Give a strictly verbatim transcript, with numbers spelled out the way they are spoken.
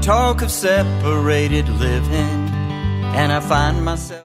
talk of separated living, and I find myself